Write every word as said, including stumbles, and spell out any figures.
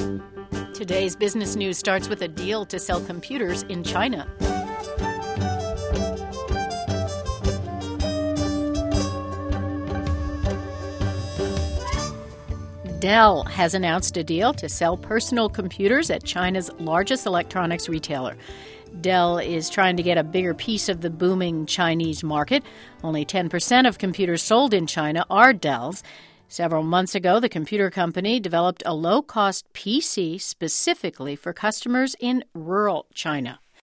Today's business news starts with a deal to sell computers in China. Dell has announced a deal to sell personal computers at China's largest electronics retailer. Dell is trying to get a bigger piece of the booming Chinese market. Only ten percent of computers sold in China are Dell's. Several months ago, the computer company developed a low-cost P C specifically for customers in rural China.